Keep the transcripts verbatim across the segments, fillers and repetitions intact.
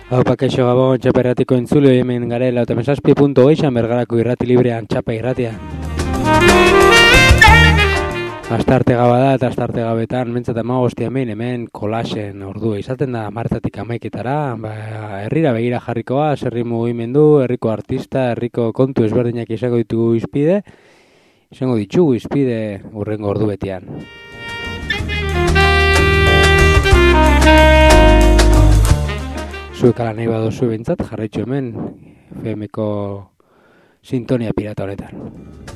Haupa kaixo Gabon, txapa irratiko entzuleo hemen garela, eta mesazpi punto oixan bergarako irrati librean txapa irratia. Astarte gaba da eta astarte gabetan, mentzat amagosti hemen, hemen kolasen ordua izaten da martatik amaiketara, ba, herrira begira jarrikoa, herri mugimendu, herriko artista, herriko kontu ezberdinak izango ditugu izpide, izango ditugu izpide urrengo ordu betian. Zuek ala nahi badozu bintzat, jarraitxu hemen F M-ko sintonia pirata honetan.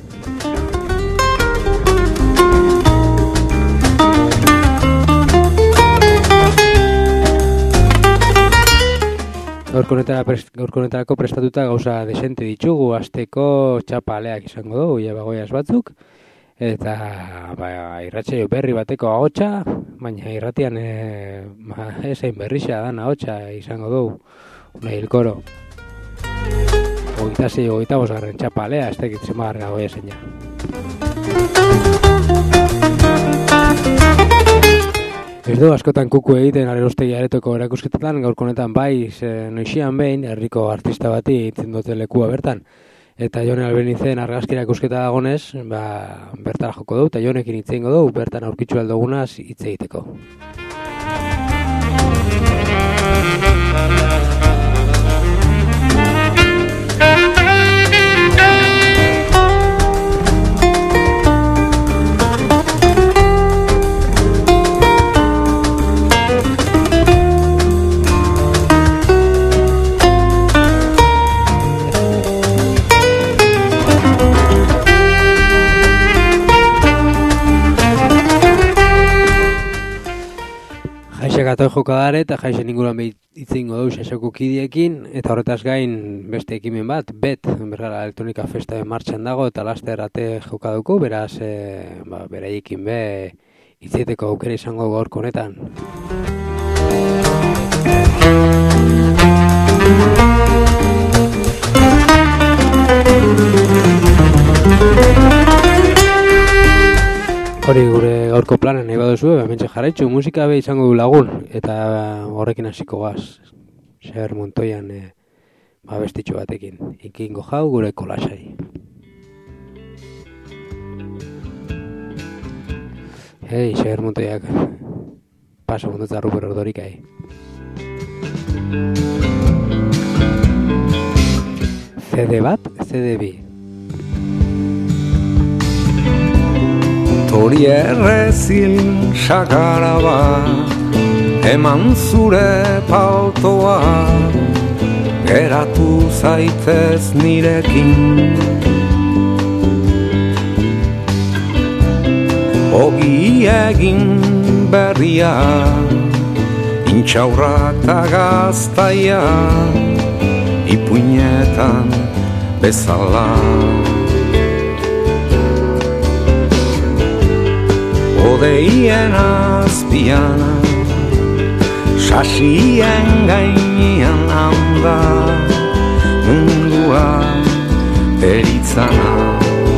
Gaurko honetarako prestatuta gauza desente ditugu, asteko txapa aleak izango dugu, jabagoiaz batzuk, eta ba, irratsaio berri bateko ahotsa, baina irratian e, ba, esain berrixa dan ahotsa izango dugu, unai hilkoro. Ogeita zei, ogeita bosgarren txapa alea, ez tekit zemagarren gagoia zeina. Ez du askotan kuku egiten Arelostegi aretoko erakusketetan, gaurko honetan bai, noixian behin, herriko artista bati itzen dute lekua bertan. Eta Jone Albenizen argazkira ikusketa dagonez, ba, bertara joko dugu, eta Jonekin hitz egingo dugu, bertan aurkitzu aldogunaz hitz egiteko. Gatoi joko dare eta jaixen inguruan behitzingo dugu sasoko kidiekin, eta horretaz gain beste ekimen bat, bet, bergara elektronika festa martxan dago, eta laster ate joka dugu, beraz, e, ba, beraiekin be, itzieteko aukera izango gaurko honetan. Hori gure gaurko planen nahi baduzu, hementxe jarraitzu, musika be izango du lagun, eta horrekin hasiko gaz, Xabier Montoian e, ba, bestitxo batekin, ikingo jau gure kolasai. Hei, Xabier Montoiak, paso mundutza Ruper Ordorikai. C D bat, C D bi. Hori errezil sakara bat, eman zure paltoa, geratu zaitez nirekin. Ogi egin berria, intxaurra eta gaztaia, ipuinetan bezala. Odeien azpian, sasien gainean handa, mundua eritzana.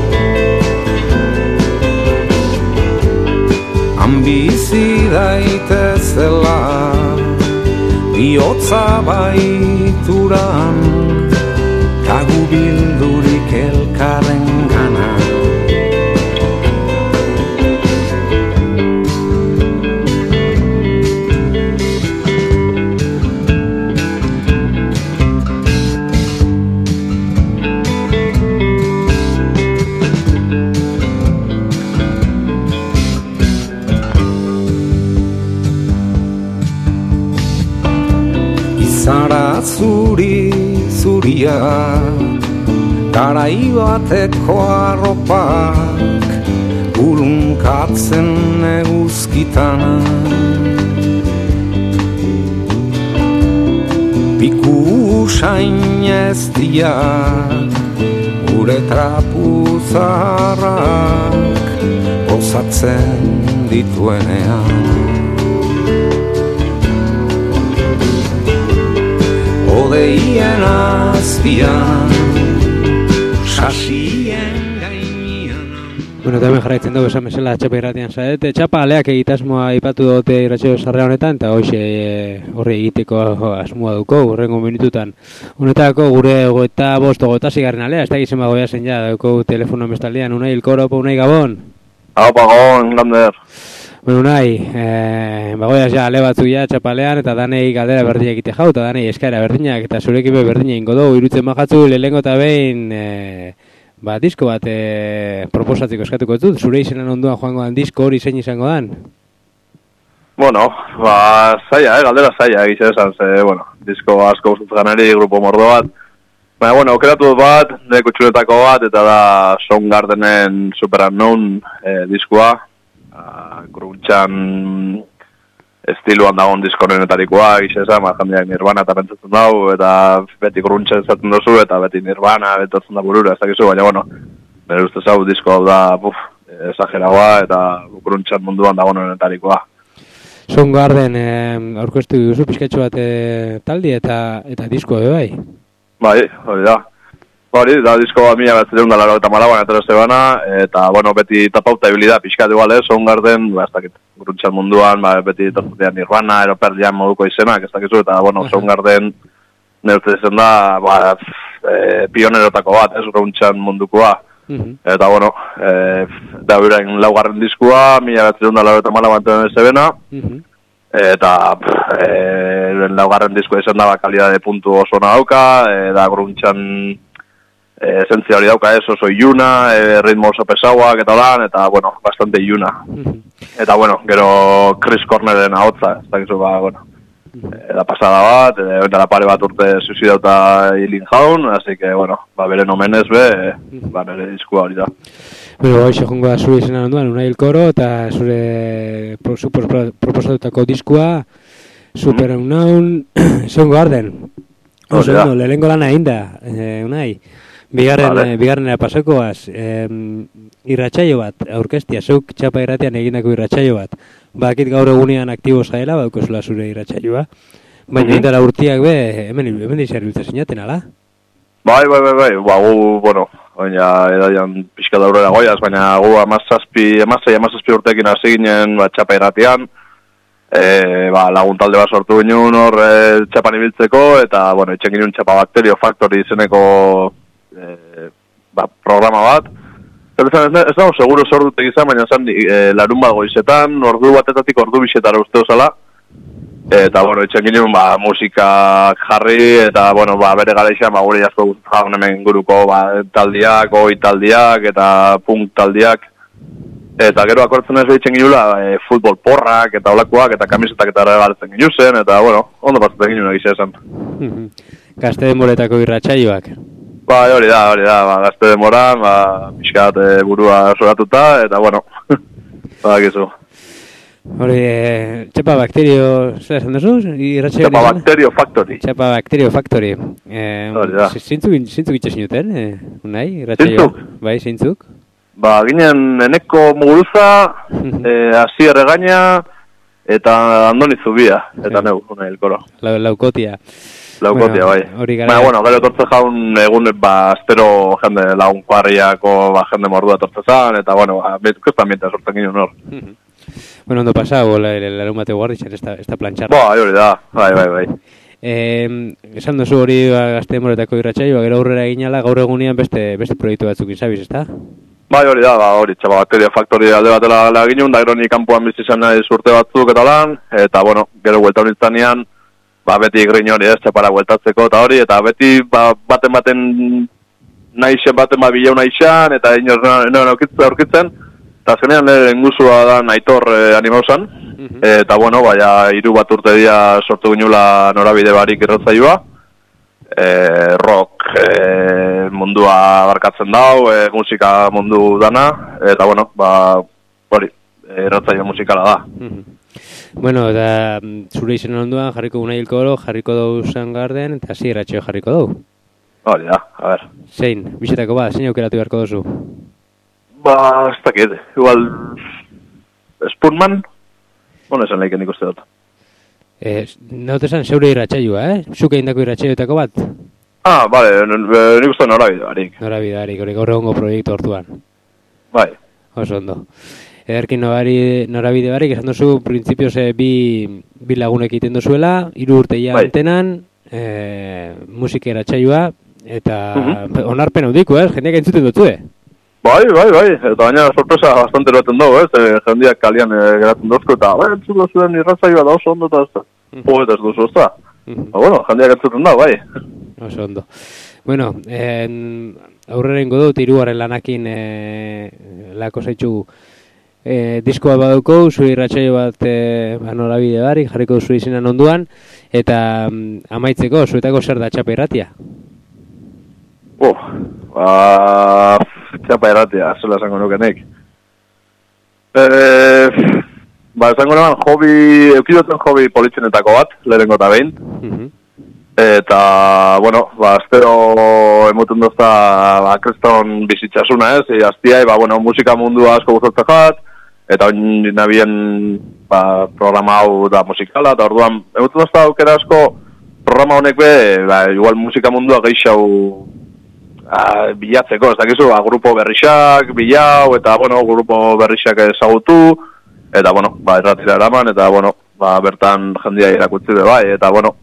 Ambizi daitezela, bihotza baituran, kagu bildurik elkarren gana. Zara zuri zuria, garai bateko arropak, urunkatzen eguzkitan. Piku usain ez dia, gure trapu zaharrak, osatzen dituenean. Odeien azpian, sasien gainean. Bueno, eta hemen jarraitzen dugu esan bezala txapa irratian zaret. Txapa aleak egitasmoa ipatu dute irratsaio sarrera honetan, eta hoxe e, horri egiteko asmoa duko, hurrengo minututan. Honetako gure goeta bost, goeta zigarren alea, ez da gizema goia zen ja, duko telefono bestaldean, Unai Ilkoro, Unai Gabon? Haupa Gabon, Lander. Bueno, Unai, e, bagoiaz ja ale batzuk ja txapalean, eta danei galdera berdina egite jau, eta danei eskaera berdinak, eta zurekin berdina ingo dugu, irutzen majatzu, lehengo eta behin... E, Ba, disko bat e, proposatzeko eskatuko dut, zure izenan onduan joango dan disko hori zein izango dan? Bueno, ba, zaila, eh, galdera zaila, egize esan, ze, bueno, disko asko gustatzen eri, grupo mordo bat. Baina, bueno, okeratu dut bat, de kutxuretako bat, eta da Soundgardenen Super Unknown e, diskoa. Gruntxan estiluan dagoen diskonenetarikoa, egize esan, ba, jandiak Nirvana eta pentsatzen dago, eta beti gruntxan zaten dozu, eta beti Nirvana, betatzen da burura, ez dakizu, baina, bueno, nire ustez hau disko hau da, buf, esageragoa, eta gruntxan munduan dagoenetarikoa. Soundgarden, eh, aurkeztu duzu pizkatxo bat eh, taldi eta eta disko bai? Bai, hori da. Hori, da disko bat mila behatzen da laro eta malaban eta zebana, eta, bueno, beti tapauta ibilida pixkatu igual, eh, Soundgarden, ba, ez dakit, gruntxan munduan, ba, beti tortutean Nirvana, Aeropearl Jam moduko izenak, ez dakizu, eta, bueno, Soundgarden neurtzen izan da, ba, e, pionerotako bat, ez, gruntxan mundukoa. Uh-huh. Eta, bueno, e, da birain laugarren diskua, mila behatzen da laro eta malaban eta zebana, uh-huh. Eta, pff, e, laugarren diskoa izan da, ba, kalidade puntu oso nauka, e, da gruntxan esentzia hori dauka ez, oso iluna, e, ritmo oso pesauak eta lan, eta, bueno, bastante iluna. Eta, bueno, gero Chris Corneren ahotza, ez dakizu, ba, bueno, e, da pasada bat, e, da pare bat urte suicidauta hilin jaun, así que, bueno, ba, bere nomenez be, e, ba, nire diskua hori da. Bueno, hoxe jongo da zure izena onduan, Unai Ilkoro, eta zure pro, pro, pro, proposatutako diskua, Super Unknown, Soundgarden. Oso, no, lehenko lana inda, eh, Unai. Bigarren, vale. Bigarrenera pasakoaz, eh, irratsaio bat, aurkeztia, zeuk txapa irratian egindako irratsaio bat. Bakit gaur egunean aktibo zaela, baukozula zure irratsaioa. Baina mm-hmm. Indara urtiak be, hemen, hemen izarbiltza zinaten, ala? Bai, bai, bai, bai, ba, gu, bueno, baina edaian pixka daurera goiaz, baina gu amazazpi, amazai, amazazpi urtekin hasi ginen ba, txapa irratian, e, ba, lagun talde bat sortu ginen hor e, txapan ibiltzeko, eta, bueno, itxen ginen Txapa Bacterio Factory izeneko E, ba, programa bat. Ez dago seguro zordutek izan, baina zan e, larun bat goizetan, ordu batetatik ordu bisetara uste osala. Eta, bueno, etxen ginen, ba, musikak jarri, eta, bueno, ba, bere gara izan, ba, gure jasko guztatzen hemen guruko, ba, taldiak, oi taldiak, eta punk taldiak. Eta gero akortzen ez behitzen ginula, e, futbol porrak, eta olakoak, eta kamisetak eta regalatzen ginuzen, eta, bueno, ondo pasatzen ginen egizia esan. Gazte denboretako irratsaioak. Ba, hori da, hori da, ba, gazte demoran, ba, pixkat e, burua soratuta, eta, bueno, ba, gizu. Hori, e, Txapa Bacterio, zer esan duzu? Txapa Bacterio Factory. Txapa Bacterio Factory. E, hori da. Zintzuk, zintzuk itxasinuten, e, unai, irratsaio? Zintzuk? Bai, zintzuk? Ba, ginen eneko muguruza, e, Asier Egaña, eta Andoni Zubia, eta neu, unai Ilkoro. La, laukotia. Laukotia, bueno, bai. Baina, bueno, gero tortze jaun egun, ba, astero jende lagun kuarriako, ba, jende mordua tortze zan, eta, bueno, ba, kustan mienta sortzen ginen hor. Bueno, ondo pasau, larun bate guarditzen, ez da plantxarra. Ba, hori da, bai, bai, bai. Eh, esan duzu hori ba, gazte demoretako irratsaioa, gero aurrera eginala, gaur egunean beste beste proiektu batzuk izabiz, ezta? Bai, hori da, ba, hori, Txapa Bacterio Factory alde batela la ginun, da gero ni kanpoan bizi izan nahi urte batzuk eta lan, eta, bueno, gero huelta honitzanean, ba, beti grin hori ez, txapara hueltatzeko eta hori, eta beti ba, baten-baten naixen baten ba bilau naixan, eta inoz noen aurkitzen, eta azkenean lehen guzua da Aitor eh, animausan, uh-huh. Eta bueno, baina hiru bat urte dia sortu ginula norabide barik irratzaioa, e, rock e, mundua barkatzen dau, e, musika mundu dana, eta bueno, ba, hori, irratzaio musikala da. Uh-huh. Bueno, eta zure izen onduan jarriko Unai Ilkoro, jarriko dugu Soundgarden, eta zi irratxeo jarriko dugu. Hori da, a ber. Zein, bisetako bat, zein aukeratu beharko duzu? Ba, ez dakit, igual... Spoonman? Hone esan lehiken ikuste dut. Eh, naute esan zeure irratxaioa, eh? Zuke indako irratxaioetako bat? Ah, bale, nik uste norabide barik. Norabide barik, hori gaur egongo proiektu hortuan. Bai. Oso ondo. Ederkin norabide, norabide barik, esan duzu, printzipioz bi, bi lagunek egiten duzuela, hiru urte ja bai. antenan, e, musikera txailua, eta Mhm. onarpen handiko, ez? Jendeak entzuten dutzu, eh? Bai, bai, bai, eta baina sorpresa bastante eroten dugu, ez? E, jendeak kalian e, geratzen dozko, eta bai, entzuko zuen irratzaioa da oso ondo, eta ez da. Jo, eta ez duzu, ez da. Ba, bueno, jendeak entzuten da, bai. Oso ondo. Bueno, en, aurrera ingo dut, hirugarren lanakin e, lako zaitxu e, diskoa baduko, zure irratsaio bat e, ba, norabide barik, jarriko duzu izenan onduan, eta mm, amaitzeko, zuetako zer da txapa irratia? Oh, ba, txapa erratia, zela esango nukenik. E, ba, esango neban, hobi, eukidoten hobi politzenetako bat, lehenengo eta behin. Mhm. Eta, bueno, ba, astero emuten dozta, ba, kriston bizitzasuna, ez? E, aztiai, ba, bueno, musika mundua asko gustatzen jat, eta oin nabien, ba, programa hau da musikala, eta orduan, emuten dozta aukera asko, programa honek be, ba, igual musika mundua geixau a, bilatzeko, ez dakizu, ba, grupo berrixak, bilau, eta, bueno, grupo berrixak ezagutu, eta, bueno, ba, erratira eraman, eta, bueno, ba, bertan jendia irakutzi be bai, eta, bueno,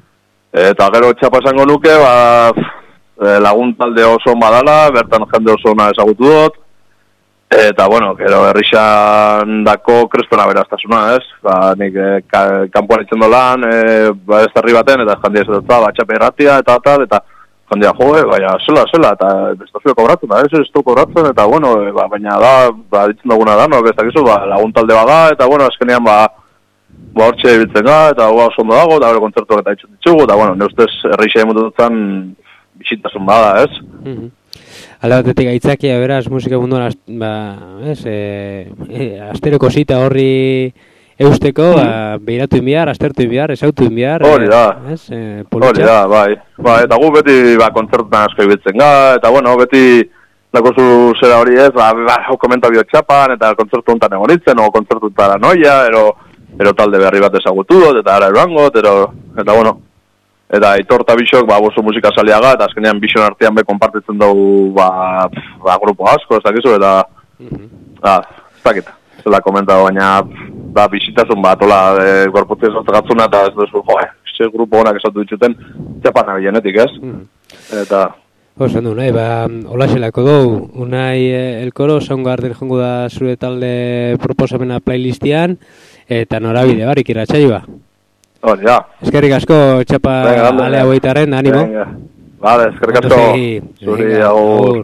eta gero txapa esango nuke, ba, lagun talde oso badala, bertan jende oso ona ezagutu dut, eta, bueno, gero herrixan dako kristona beraztasuna, ez? Ba, nik eh, ka, kanpoan itzen dolan, eh, ba, ez herri baten, eta jendia ez dut, ba, txapa irratia, eta tal, eta jendia, joe, baina, zela, zela, eta ez da zuen kobratzen, da, ez, ez du kobratzen, eta, bueno, e, ba, baina da, ba, ditzen duguna da, no, ez dakizu, ba, lagun talde bada, eta, bueno, azkenean, ba, ba, hortxe biltzen ga, eta, ba, oso ondo dago, eta, bero, kontzertuak eta ditzen ditugu, eta, bueno, neustez, herrixa emututzen bisitasun bada, ez? Mhm. Alde batetik aitzakia, beraz, musika munduan, az, ba, ez, e, e, asteroko zita horri eusteko, ba, behiratu inbiar, astertu inbiar, esautu inbiar. Hori da. Ez, e, Hori da, bai. Ba, eta gu beti, ba, kontzertutan asko ibiltzen ga, eta, bueno, beti, dakozu zera hori ez, ba, ba, hau komenta biotxapan, eta kontzertu hontan egonitzen, o kontzertu paranoia, ero, ero talde berri bat ezagutu dut, eta ara erangot, ero, eta, bueno, eta Aitor eta Bixok, ba, boso musika saliaga, eta azkenean Bixon artean be konpartitzen dugu, ba, ba, grupo asko, ez dakizu, eta, ba, ez dakit, zela komenta, baina, ba, bisitasun bat, hola, e, gorputzi ezotzagatzuna, eta ez duzu, joe, ze grupo honak esatu dituten, txapan abilenetik, ez? Eta... Oso du, nahi, ba, hola xelako dugu, unai eh, elkoro, Soundgarden jongo da zure talde proposamena playlistian, eta norabide barik irratsaioa. Hori, ja. Eskerrik asko, txapa ale haueitaren, animo. Venga, vale, eskerrik asko. Zuri, agur.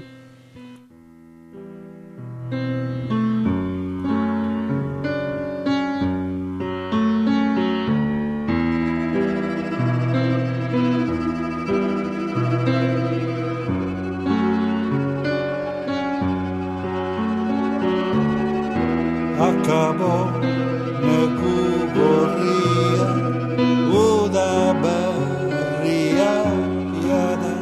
Acabó negu gorria, uda berria jada,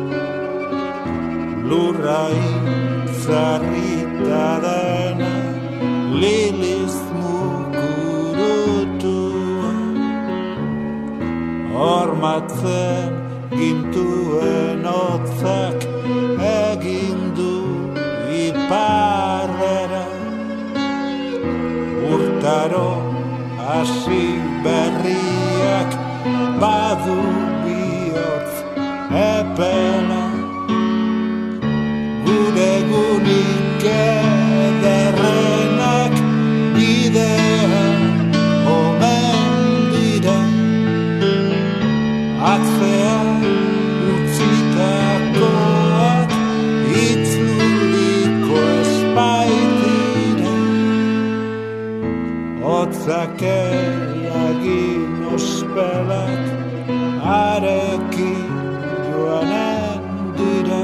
lurra itzarrita dena, liliz mugurutua, hormatzen gintuen otzak egindu iparrera. Urtaro hasi berriak badu bihotz epela, gure gunik ederrenak bidean omen dira, atzean utzitakoak itzuliko espaitira. Otzak egin ospelak arekin joanen dira,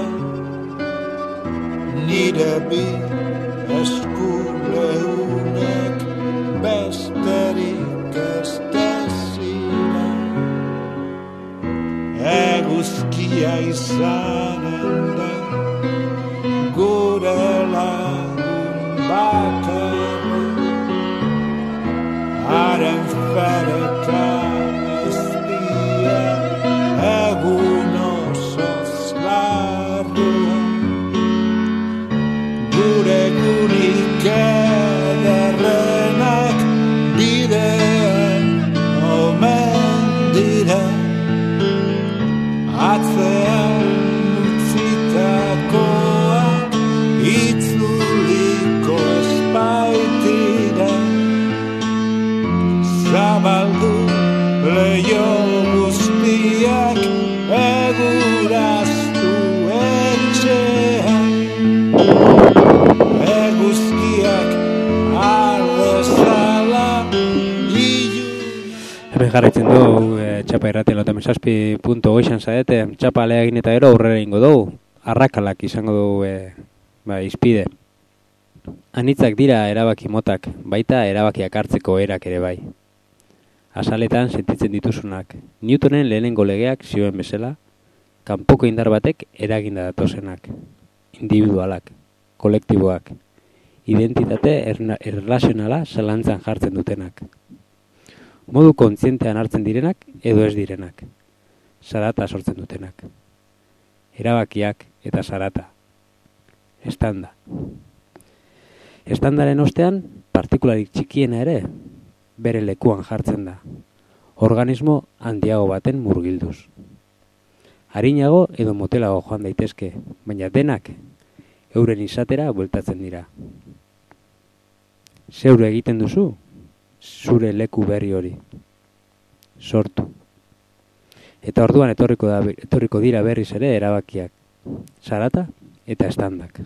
nire bi eskulehunek besterik ez dezira. Eguzkia izanen da gure lagun bakarra, haren feretan ez dira egun osoz larrua, gure guri jarraitzen du e, txapa irratia lota mesazpi punto goizan zaete, txapa alea egin eta gero aurrera ingo dugu, arrakalak izango dugu e, ba, izpide. Anitzak dira erabaki motak, baita erabakiak hartzeko erak ere bai. Azaletan sentitzen dituzunak, Newtonen lehenengo legeak zioen bezala, kanpoko indar batek eraginda datozenak, individualak, kolektiboak, identitate erlazionala zalantzan jartzen dutenak. Modu kontzientean hartzen direnak edo ez direnak. Zarata sortzen dutenak. Erabakiak eta zarata. Estanda. Estandaren ostean, partikularik txikiena ere, bere lekuan jartzen da. Organismo handiago baten murgilduz. Arinago edo motelago joan daitezke, baina denak euren izatera bueltatzen dira. Zeure egiten duzu, zure leku berri hori. Sortu. Eta orduan etorriko, da, etorriko dira berriz ere erabakiak. Zarata eta estandak.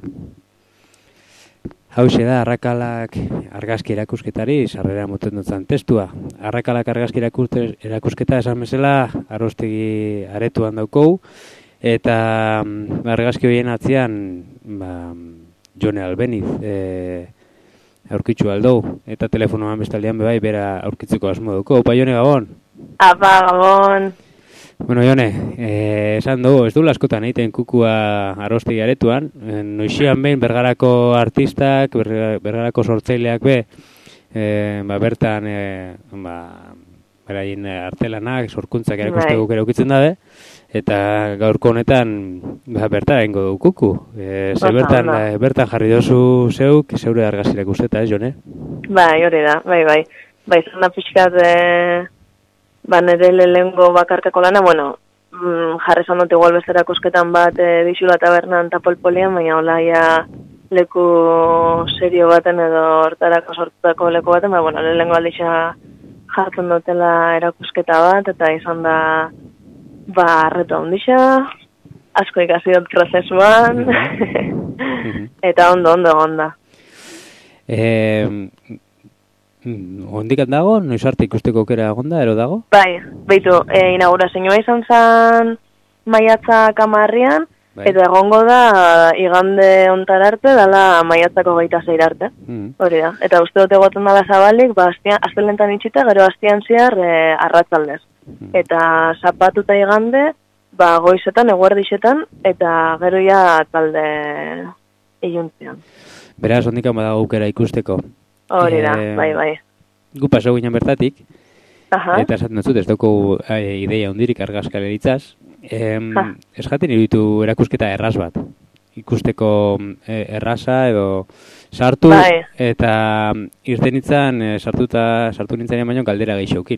Hauxe da, arrakalak argazki erakusketari sarrera moten dutzen testua. Arrakalak argazki erakusketa esan bezala arrostegi aretuan daukou, eta argazki horien atzian ba, Jone Albeniz e, aurkitzu aldou, eta telefonoan bestaldean bebai bera aurkitzeko asmo duko. Opa, Jone, Gabon? Apa, Gabon! Bueno, Jone, eh, esan dugu, ez du askotan egiten kukua arrostegi aretuan, eh, noixian behin bergarako artistak, ber, bergarako sortzaileak be, eh, ba, bertan, eh, ba, beraien artelanak, sorkuntzak erakuste guk eraukitzen dabe, eta gaurko honetan ba, bertara ingo dugu kuku. E, ze bertan, e, bertan jarri dozu zeuk, zeure argazki erakusteta, ez, Jone? Bai, hori da, bai, bai. Bai, izan da pixkat, e, ba, nire lehengo bakarkako lana, bueno, mm, jarri zan dut igual beste erakusketan bat e, Dixula Tabernan eta Polpolian, baina hola ja leku serio baten edo hortarako sortutako leku baten, ba, bueno, lehengo aldixa jartzen dutela erakusketa bat, eta izan da ba, arretu handixa, asko ikasi dut prozesuan, eta ondo, ondo, onda. Eh, ondikat dago? Noiz arte ikusteko aukera egonda, ero dago? Bai, beitu, e, inaugurazioa izan zen maiatzak hamarrean, bai. Eta egongo da igande ontar arte, dala maiatzako geita zeir arte. Mm. Hori da. Eta uste dut egoten dala zabalik, ba, aztelentan itxita, gero aztian zehar e, arratzaldez. Mm. Eta zapatuta igande, ba, goizetan, eguerdixetan, eta gero ja talde iluntzean. Beraz, ondikan badago aukera ikusteko. Hori da, e, bai, bai. Gu paso ginen bertatik, Aha. Eta esaten dut, ez dauko e, ideia hundirik argazkaleritzaz. E, ez jaten iruditu erakusketa erraz bat. Ikusteko e, erraza edo sartu, bai. Eta irten nintzen, e, sartuta, sartu nintzen baino galdera gehixokin.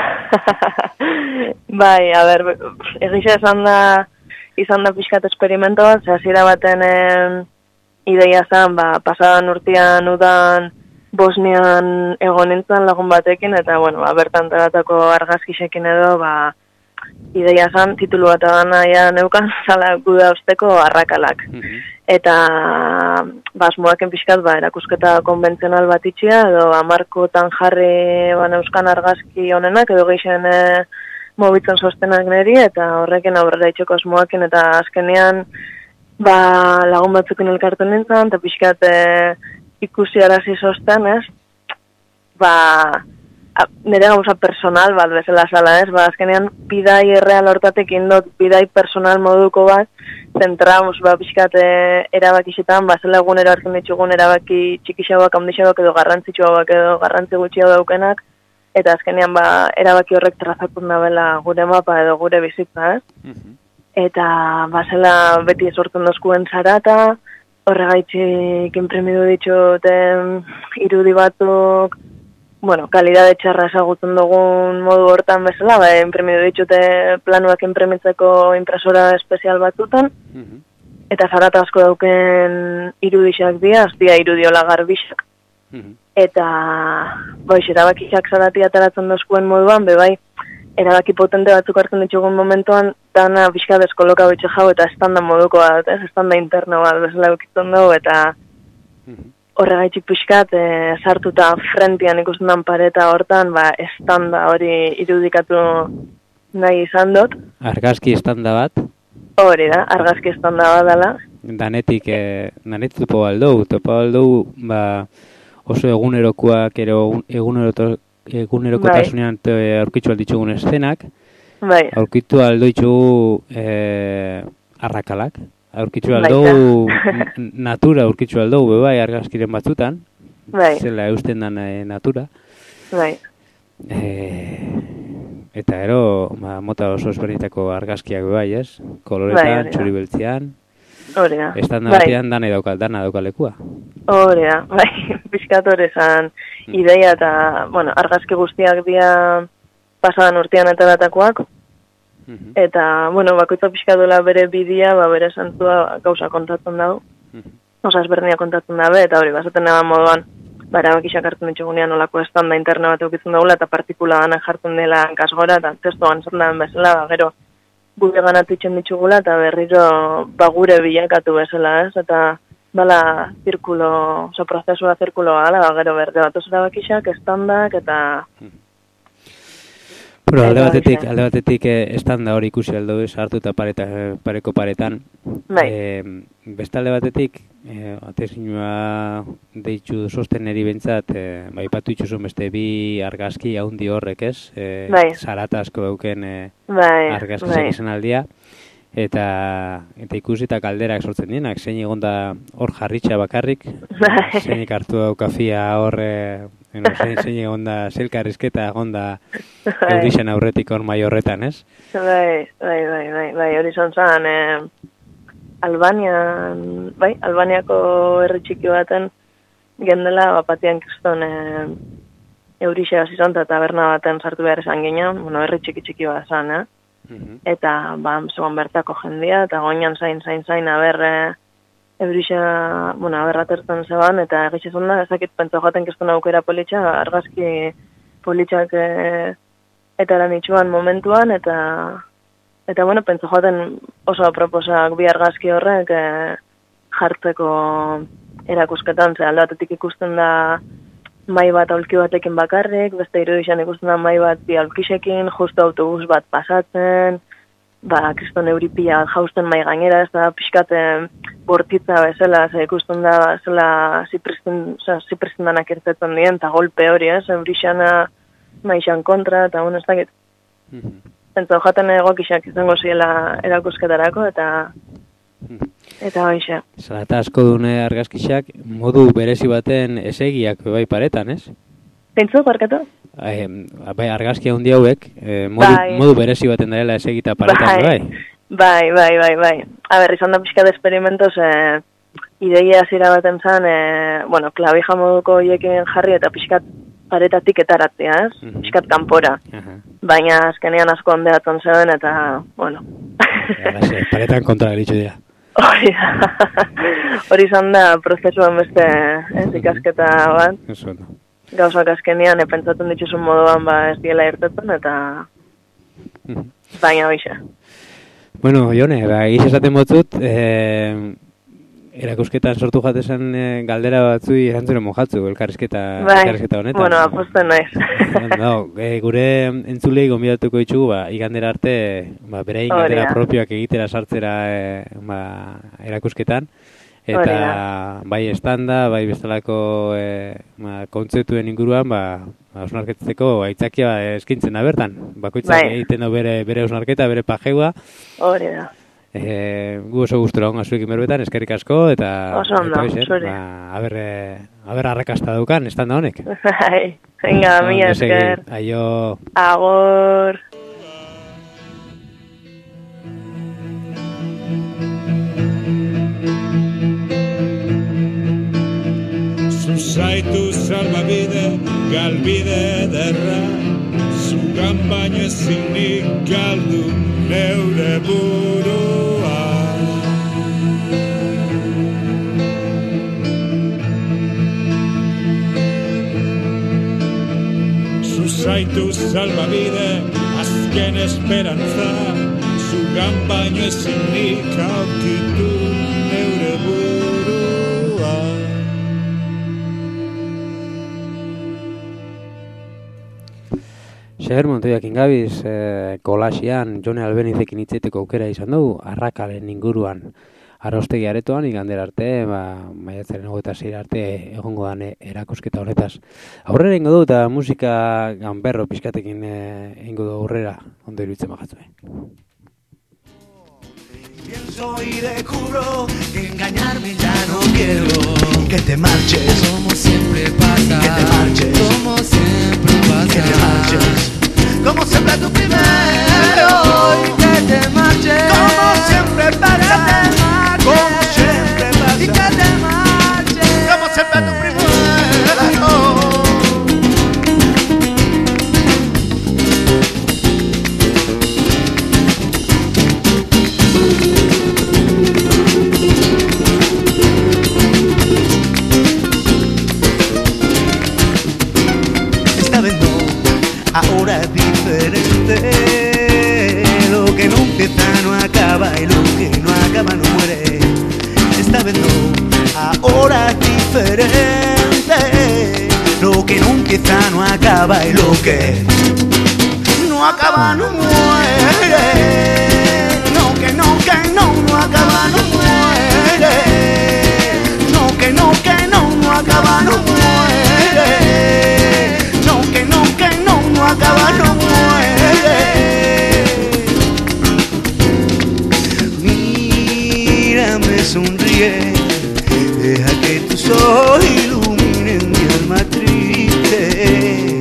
Bai, a ber, egixe izan da, izan da pixkat esperimento bat, zehazira baten eh, ideia zen, ba, pasadan urtean udan Bosnian egon nintzen lagun batekin, eta, bueno, ba, bertan taratako argazkisekin edo, ba, ideia zen, titulu bat adana ja neukan, zala guda usteko arrakalak. Mm-hmm. Eta, ba, asmoaken pixkat, ba, erakusketa konbentzional bat itxia, edo, amarkotan jarri, ba, neuskan argazki honenak, edo geixen e, mobitzen sostenak niri, eta horrekin aurrera itxeko asmoakin, eta azkenean, ba, lagun batzukin elkartu nintzen, eta pixkat, e, ikusi arazi sosten, ez? Ba, nire gauza personal bat bezala zala, ez? Ba, azkenean, bidai erreal hortatek indot, bidai personal moduko bat, zentrauz, ba, pixkat erabakisetan, ba, zela egunero hartzen ditugun erabaki txikixauak, handixauak edo garrantzitsuak edo garrantzi gutxia daukenak, eta azkenean, ba, erabaki horrek trazatun dabela gure mapa edo gure bizitza, ez? Mm-hmm. Eta, ba, zela beti sortzen dozkuen zarata, horregaitzik imprimidu dituten irudi batzuk, bueno, kalidade txarra ezagutzen dugun modu hortan bezala, ba, imprimidu ditute planuak imprimitzeko impresora espezial batzutan, mm-hmm. Eta zarata asko dauken irudixak dira, aztia irudiola garbixak. Mm-hmm. Eta, boix, erabakixak zarati ataratzen dozkuen moduan, bebai, erabaki potente batzuk hartzen ditugun momentuan, dana pixka deskoloka bitxe jau, eta estanda moduko bat, ez? Estanda interno bat, bezala eukitzen dugu, eta mm-hmm. horregaitxik pixkat, e, sartuta frentian ikusten dan pareta hortan, ba, estanda hori irudikatu nahi izan dut. Argazki estanda bat. Hori da, argazki estanda bat dela. Danetik, eh, danetik topo baldou, topo baldou, ba, oso egunerokoak, ero eguneroto, egunerokotasunean bai. Aurkitzu alditzugun eszenak, bai. Aurkitu alditzugu eh, arrakalak, aurkitzu aldou natura, aurkitzu aldou, bebai, argazkiren batzutan, bai. Zela eusten dan eh, natura. Bai. Eh, eta ero, ba, mota oso ezberdinetako argazkiak bebai, ez? Koloretan, bai, txuri beltzian. Hori da. Estanda batean dana daukal, dana daukalekua. Hori da, bai, pixkat hori zan ideia eta, bueno, argazki guztiak dira pasadan urtean etaratakoak, uh-huh. eta, bueno, bakoitza pixkatula bere bidia, ba, bere santua gauza kontatzen dago, uh-huh. Osa ezberdinak kontatzen dabe, eta hori, bazaten naban moduan, bara bakixak hartzen ditxugunean olako estanda interne bat eukitzen daula, eta partikula ganak jartzen dela hankasgora, eta testuan zer daben bezala, ba, gero, gure ganatitzen ditugula eta berriro bagure bilakatu bezala, ez? Eta bala zirkulo, oso prozesua zirkuloa gala, ba, gero berde bat osura bakixak, estandak eta... Pero alde batetik, alde batetik estanda hori ikusi aldo ez, hartuta pareta, pareko paretan. Bai. E, beste alde batetik, e, atezinua deitzu sosteneri bentsat, e, bai patu itxuzun beste bi argazki haundi horrek ez, e, bai. Zarata asko dauken e, bai. argazki bai. zen aldia. Eta, eta ikusi eta kalderak sortzen dienak, zein egonda hor jarritxa bakarrik, bai. zeinik hartu dau kafia hor, e, bueno, zein, zein egonda zelkarrizketa egonda eurixen aurretik hor mai horretan, ez? Bai, bai, bai, bai, bai, hori zan zan, eh, Albanian, bai, Albaniako herri txiki baten, gendela, bapatian kriston, eh, eurixe bazizan, eta taberna baten sartu behar esan ginean, bueno, herri txiki txiki bat zan, eh? Uh-huh. Eta, ba, zegoen bertako jendia, eta goinan zain, zain, zain, aber, eh, eurixa, bueno, aber atertzen zeban, eta egixe zonda, ezakit pentsa jaten keston aukera politxa, argazki politxak eh, eta eran itxuan momentuan, eta, eta bueno, pentsa jaten oso proposak bi argazki horrek eh, jartzeko erakusketan, ze alde batetik ikusten da mai bat aulki batekin bakarrik, beste irudixan ikusten da mai bat bi aulkixekin, justo autobus bat pasatzen, ba, kriston euripia jausten mai gainera, ez da pixkaten bortitza bezala, ze ikusten da, zela zipristen danak irtetzen dien, eta golpe hori, ez, eurixana maixan kontra, eta bueno, ez dakit. Pentsa jaten egokixak izango ziela erakusketarako, eta eta hoxe. Zarata asko dune argazkixak, modu berezi baten esegiak bai paretan, ez? Pentsu, parkatu? Eh, bai, argazki handi hauek, eh, modu, bai. modu berezi baten darela esegita paretan, bai? Bai, bai, bai, bai. A ber, izan da pixka de experimentos, eh, ideia zira baten zan, eh, bueno, klabija moduko hiekin jarri eta pixkat paretatik etaratzea, ez? Uh-huh. Pixkat kanpora. Uh-huh. Baina azkenean asko ondeatzen zeuden eta, bueno. Ja, ze, paretan kontra geritxu dira. Hori da. Hori izan da prozesuan beste, ez, ikasketa bat. Eso da. Gauzak azkenean, epentsatzen dituzun moduan, ba, ez diela irtetzen, eta... Uh-huh. Baina hoxe. Bueno, Jone, ba, egiz esaten botzut, eh, erakusketan sortu jatezen eh, galdera batzui erantzure mojatzu, elkarrizketa, bai. elkarrizketa honetan. Bueno, aposten naiz. no, e, gure entzulei gonbidatuko ditugu, ba, igandera arte, ba, berein galdera propioak egitera sartzera e, ba, erakusketan. Eta bai estanda, bai bestelako e, ba, kontzeptuen inguruan, ba, hausnarketzeko aitzakia eskintzen da bertan. Bakoitzak bai. Egiten du bere, bere hausnarketa, bere pajeua. Hori da. E, gu oso gustura honga zuekin berbetan, eskerrik asko, eta... Oso ondo, zure. Ba, aber, aber arrakasta daukan, estanda honek. Bai, venga, mila esker. Aio. Agor. Zaitu salbabide, galbide derra, zugan baino ezinik galdu neure burua. Zuzaitu salbabide, azken esperantza, zugan baino ezinik aurkitu neure burua. Xabier Montoiak ingabiz, eh, kolasian, Jone Albenizekin hitzeteko aukera izan dugu, arrakalen inguruan. Arraustegi aretoan, igandera arte, ba, maiatzaren hogeita sei arte egongo dan erakusketa honetaz. Aurrera ingo du eta musika ganberro pixkatekin eh, ingo du aurrera, ondo iruditzen bajatzu. Pienso y descubro que engañarme ya no quiero. Que te marches, como siempre pasa. Que te marches, como siempre pasa. Que te marches, como siempre tu primero. Y que te marches, como siempre pasa. Como siempre pasa. Y que te marches, como siempre tu primero. Ahora es diferente. Lo que no empieza no acaba y lo que no acaba no muere. Esta vez no, ahora es diferente. Lo que no empieza no acaba y lo que no acaba no muere. No, que no, que no, no acaba no muere. No, que no, que no, no acaba no muere. No, que no, que no, no acaba, no muere. Mírame, sonríe, deja que tus ojos iluminen mi alma triste.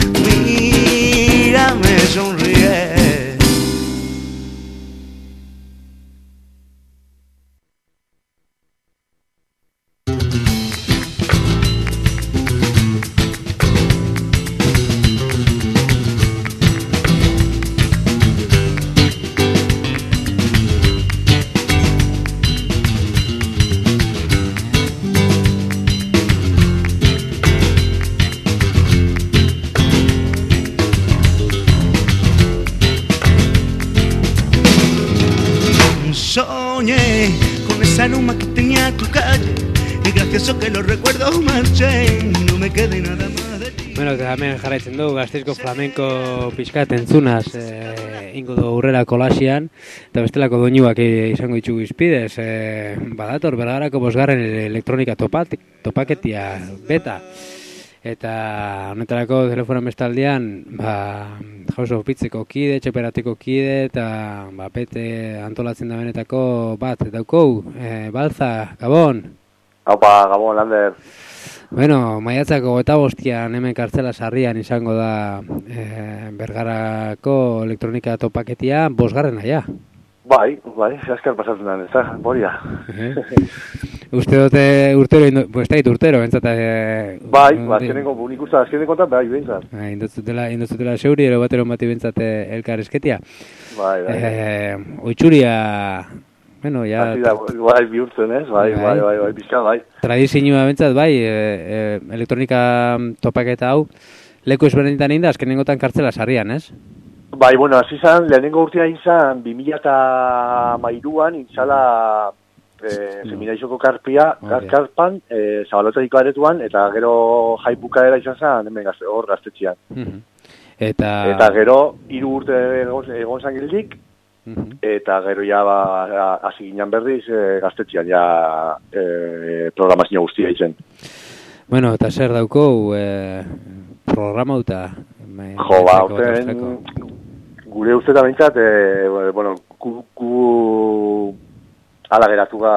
Mírame, sonríe. Soñé con esa aroma que tenía tu calle. Y gracioso que los recuerdos marchen y no me quede nada más de ti. Bueno, eta hemen jarraitzen dugu Gasteizko flamenko pixkat entzunaz eh, ingo du aurrera kolasian eta bestelako doinuak izango ditugu izpidez. Eh, badator Bergarako bosgarren elektronika topat, topaketia beta. Eta honetarako telefonoan bestaldean, ba, House of Beatseko kide, txeperateko kide, eta ba, pete antolatzen da benetako bat, daukou, e, Balza, Gabon. Haupa, Gabon, Lander. Bueno, maiatzako eta bostian hemen kartzela sarrian izango da e, Bergarako elektronika topaketia, bosgarren aia. Bai, bai, azkar pasatzen da, ez da, boria. Uste dute urtero, pues da urtero, bentsat. Eh, bai, azkeneko, nik usta, azkeneko kontan, bai, bentsat. Indotzutela, indotzutela seuri, ero batero bati bentsat elkar esketia. Bai, bai. Eh, oitxuria, bueno, ya... Da, bai, bihurtzen, ez, bai, bai, bai, bai, bizka, bai. Tradizioa bentsat, bai, e, e, elektronika topaketa hau, leku ezberdinetan inda, azkenengotan kartzela sarrian, ez? Bai, bueno, hasi izan, lehenengo urtea izan, bi mila eta mairuan, intzala... Eh, Seminaizoko karpia, okay. Karpan, eh, Zabalotadiko aretuan, eta gero jaipukaera izan zen, hemen gazte, hor gaztetxean. Uh-huh. Eta... eta gero, hiru urte egon, egon zan gildik, uh-huh. eta gero ja hasi ginen berriz eh, gaztetxean, ja eh, programazio guztia izen. Bueno, eta zer dauko eh, programa uta? Jo, ba, urten, gure uste da bintzat, eh, bueno, ku... ku ala geratu ga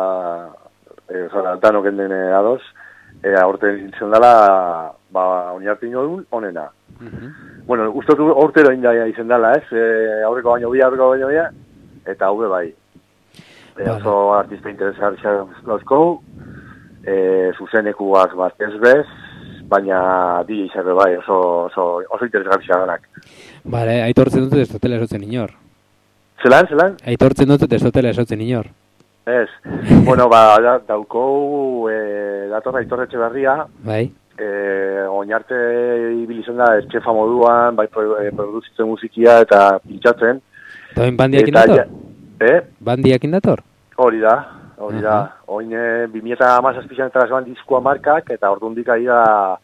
eh, danok enden ados, eh, aurten zintzen dela, ba, oniartin odun, onena. Uh-huh. Bueno, ustotu aurtero inda izen dela, ez? Eh, aurreko baino bia, aurreko baino bia, eta hau bai. Eh, oso artista interesarria gauzko, eh, zuzenekuak bat ez bez, baina di izarre bai, oso, oso, oso interesgarria denak. Bale, aitortzen dut ez dutela esotzen inor. Zelan, zelan? Aitortzen dut ez dutela esotzen inor. Ez. Bueno, ba, da, daukou e, datorra Aitorretxe berria. Bai. E, oinarte ibilizen da etxefa moduan, bai produzitzen musikia eta pintxatzen. Eta oin bandiakin dator? Ja, eh? Bandiakin dator? Hori da, hori da. Uh-huh. Oin e, bi mila hamazazpian eta zeban diskua markak, eta ordundik ari da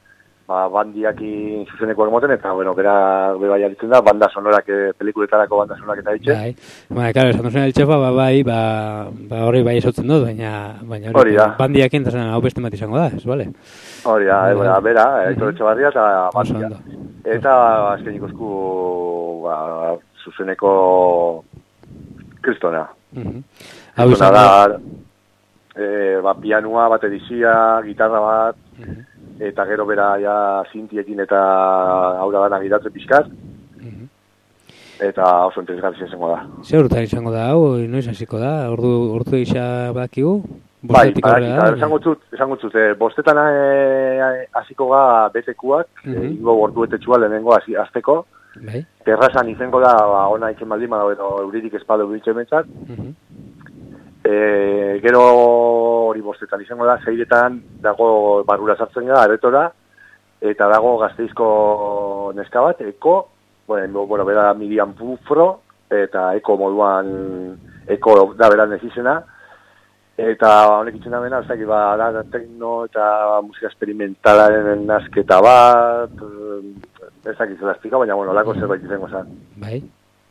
ba, bandiakin zuzeneko emoten, eta, bueno, bera bai aritzen da, banda sonorak, eh, pelikuletarako banda sonorak eta ditxe. Bai, bai, claro, esan duzen el txefa, ba, bai, ba, ba, hori bai esotzen dut, baina, baina hori da. Bandiakin, eta zen, hau beste bat izango da, ez, bale? Hori da, e, bera, bera, Aitor Etxebarria eta Oso bandia. ondo. Eta, azken ikusku, ba, zuzeneko kristona. Mhm. Hau Kristona izan da, e, ba, pianua, baterizia, gitarra bat, eta gero bera ja zintiekin eta aura dana gidatzen pixkat. Eta oso interesgarria izango da. Ze urtean izango da, hau, noiz hasiko da, ordu, ordu isa bakigu? Bai, Bostetik bai, aurrera da, esango txut, esango txut, eh, bostetan eh, hasiko ga betekuak, Mhm. eh, ingo orduetetxua lehenengo hasi azteko, bai. terrazan izango da, ba, ona itzen baldin badago, edo euririk espaldo duditzen bentsat, Mhm. e, gero hori bostetan izango da, zeiretan dago barrura sartzen gara, aretora, eta dago Gasteizko neska bat, eko, bueno, bueno bera Miriam Bufro, eta eko moduan, eko da beran ez izena, eta honek itzen da bena, ez dakit, ba, da, tekno eta musika experimentalaren nazketa bat, ez dakit zela esplika, baina, bueno, lako zerbait izango zen. Bai.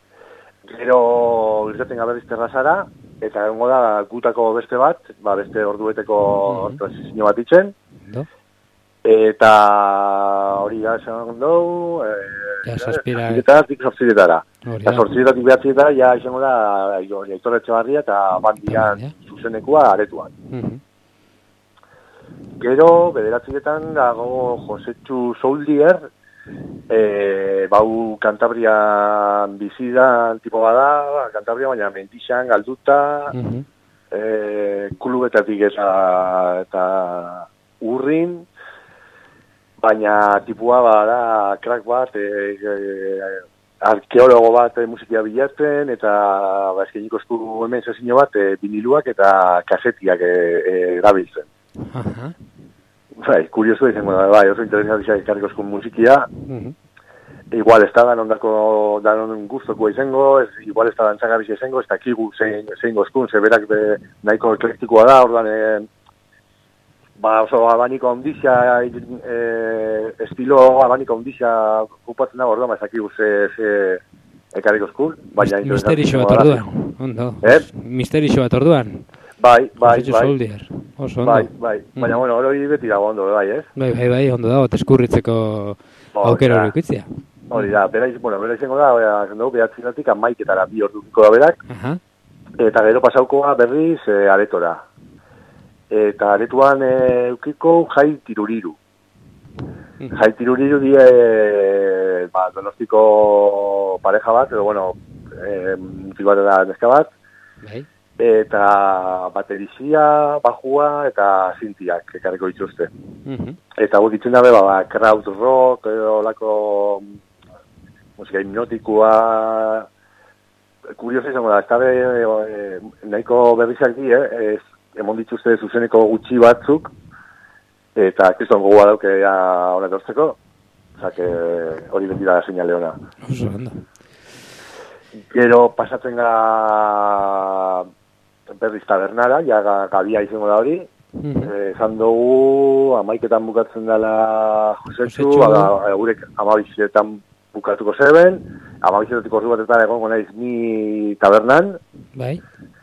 Gero, irzaten gaberriz terrazara, eta egongo da gutako beste bat, ba, beste ordueteko Mhm. transizio bat itzen, Do? eta hori da esan dugu, eh, Ja, zazpira- zazpiretatik zortziretara. Hori Eta da. zortzietatik behatziretara, ja izango da Aitor Etxebarria eta bandian Bandia. zuzenekua aretuan. Mhm. Gero, bederatzietan dago Josetxu Soldier, e, bau Kantabrian bizidan tipo bada, Kantabria baina mentixan galduta, Mhm. e, klubetatik eta, eta urrin, baina tipua bada crack bat, e, e, arkeologo bat e, musikia bilatzen, eta ba, eskeniko esku hemen zezino bat, e, viniluak eta kasetiak e, e, erabiltzen. Aha. Bai, kurioso izango da, bai, oso interesantzia ikarriko eskun musikia. Mhm. Igual ez da dan ondako, dan guztokoa izango, ez, igual ez da dantzagarri izango, ez dakigu zein, zein gozkun, zeberak be, nahiko eklektikoa da, orduan, e, ba, oso abaniko ondizia, e, estilo abaniko ondizia kupatzen da, orduan, ba, ez dakigu ze, ze ekarriko eskun, baina Misterixo bat izango da. orduan. Ondo. Eh? Misterixo bat orduan. Bai, bai, Josetxo bai. Soldier. Oso ondo. Bai, bai, baina, bueno, hori beti dago ondo, bai, ez? Bai, bai, bai, ondo dago, eskurritzeko Hori aukera da. hori ukitzia. Hori da, bera, iz- bueno, bera izango da, bera, no, behatzinatik amaiketara bi ordukiko da berak, Aha. eta gero pasaukoa berriz e, aretora. Eta aretuan e, eukiko jai tiruriru. Jai tiruriru die, e, ba, donostiko pareja bat, edo, bueno, e, mutil bat da neska bat, Bai. eta baterizia, bajua eta zintiak ekarriko dituzte. Mhm. Eta gu ditzen dabe, ba, ba, crowd rock, edo lako musika hipnotikoa, kurioso izango da, ez da be, e, nahiko berrizak di, eh? Ez, emon dituzte zuzeneko gutxi batzuk, eta kriston gogoa dauke ja hona etortzeko, oza, que hori beti da seinale ona. Oso ondo. Gero pasatzen gara berriz tabernara, ja ga- gabia izango da hori, Mhm. Eh, esan dugu, amaiketan bukatzen dela Josetxu, Josetxu. bada, gurek amabizetan bukatuko zeben, amabizetatik ordu batetan egongo naiz ni tabernan, Bai.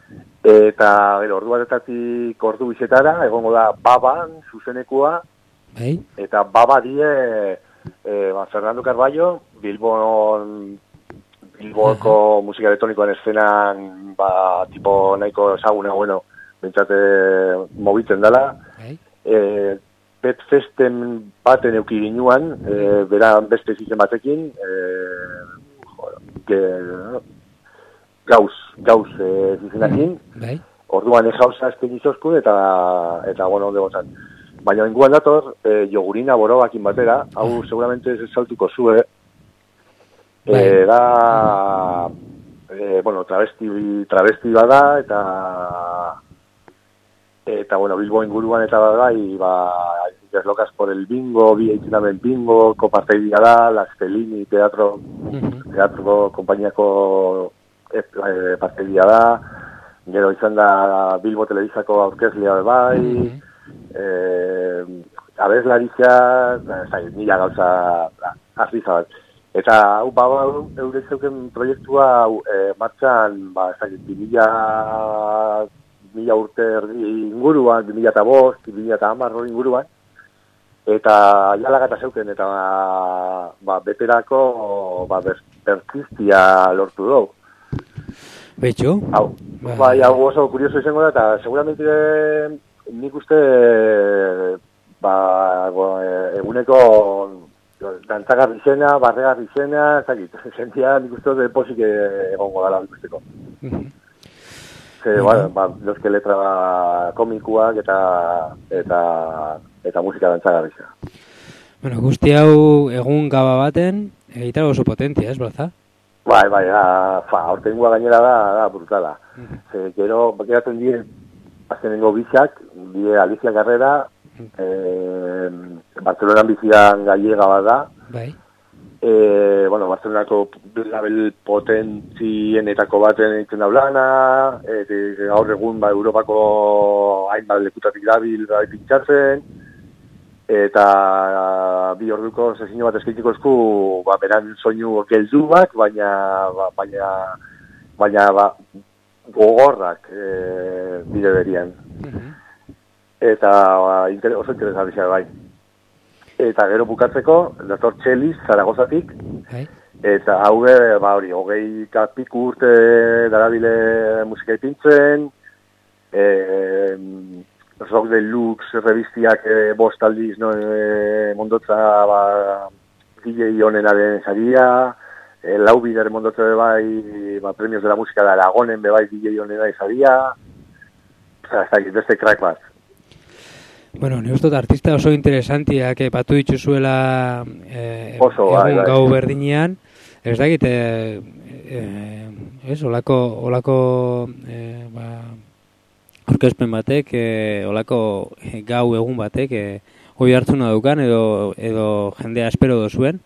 eta gero ordu batetatik ordu bizetara egongo da baban zuzenekua, Bai. eta baba die eh, ba, Fernando Carballo, Bilbon Bilboko musika elektronikoan eszenan, ba, tipo nahiko ezaguna, bueno, bentsate mobitzen dela. Bai. E, Pet festen baten euki ginuan, e, bera beste zizen batekin, e, jo, ge, gauz, gauz e, zizenakin, Bai. orduan ejauza esken izoskun, eta, eta bueno, onde gozan. Baina inguan dator, e, jogurina borobakin batera, hau seguramente ez saltuko zue, Bai. e, da, e, bueno, travesti, travesti bada, eta eta, bueno, Bilbo inguruan eta bai, ba, deslocas por el bingo, bi eitzen daben bingo, koparteidia da, la Estelini teatro, Mhm. teatro kompainiako e, e, parteidia da, gero izan da Bilbo telebizako aurkezlea bai, Mhm. e, abeslaritza, ez da, mila gauza artiza bat. Eta hau, ba, eure zeuken proiektua e, martxan, ba, ez da, mila, mila urte erdi inguruan, mila eta bost, mila eta hamar inguruan, eta jalagata zeuken, eta ba, beterako ba, bertiztia lortu dugu. Betxo? Hau, bai, hau oso kurioso izango da, eta seguramente nik uste ba, eguneko dantzagarri zena, barregarri zena, ezakit, zentia nik uste de posik egongo dala ikusteko. Ze, bueno, ba, dozke letra komikuak eta eta eta musika dantzagarri zena. Bueno, guzti hau egun gaba baten, egitar oso potentia, ez, Balza? Bai, bai, da, fa, aurtengua gainera da, da, brutala. Ze, gero, bakeratzen die, azkenengo bizak, die Alicia Carrera, eh, Barcelonan bizian gallega bat da. Bai. Eh, bueno, Barcelonako label potentzienetako baten egiten da blana, eta gaur egun, ba, Europako hainbat lekutatik dabil, bai, pintxatzen, eta bi orduko sesio bat eskaintziko esku, ba, beran soinu gelduak, baina, ba, baina, baina, ba, gogorrak e, bide berian. Eta ba, inter, oso interesgarria bai. Eta gero bukatzeko, dator Txeliz, Zaragozatik, eta hau ba, hori, hogei kapiku urte darabile musika ipintzen, e, Rock Deluxe revistiak e, bost aldiz no, e, mondotza ba, D J honenaren saria, e, lau bider mondotza bebai ba, premios de la música de Aragonen bebai D J honenaren saria, oza, ez da, beste crack bat. Bueno, ni uste artista oso interesantiak patu dituzuela eh, oso, egun bai, bai. gau berdinean, ez dakit, eh, eh, ez, olako, olako eh, ba, orkespen batek, e, olako e, gau egun batek, e, hoi hartzuna dukan, edo, edo jendea espero dozuen,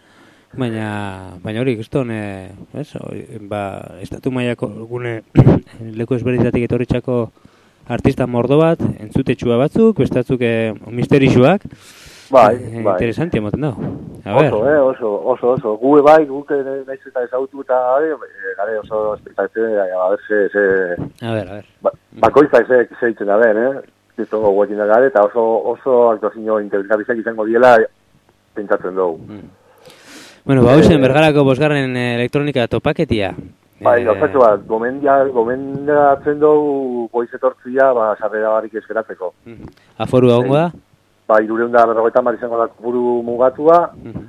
baina, baina hori, gizton, e, ez, hori, ba, estatu mailako gune leku ezberdinetatik etorritxako artista mordo bat, entzutetxua batzuk, bestatzuk e, misterixuak, bai, e, bai. interesanti emoten dago. A oso, eh, oso, oso, oso. Gue bai, guke naiz eta ezagutu eta gare, gare oso espektatzen, a ber, ze, ze... A ber, a ber. Ba, bakoitzak ze, ze itzen da ben, eh? Zitu guekin da gare, eta oso, oso aktuazio interesgarrizak izango diela pentsatzen dugu. Mm. Bueno, ba, hausen, eh, bergarako bosgarren elektronika topaketia. Bai, gauzatxo bat, gomendia, gomendatzen dugu goizetortzia, ba, sarrera barik eskeratzeko. Mm. Aforu egongo da? Ba, irureunda berrogeita mar izango da buru mugatua, mm-hmm.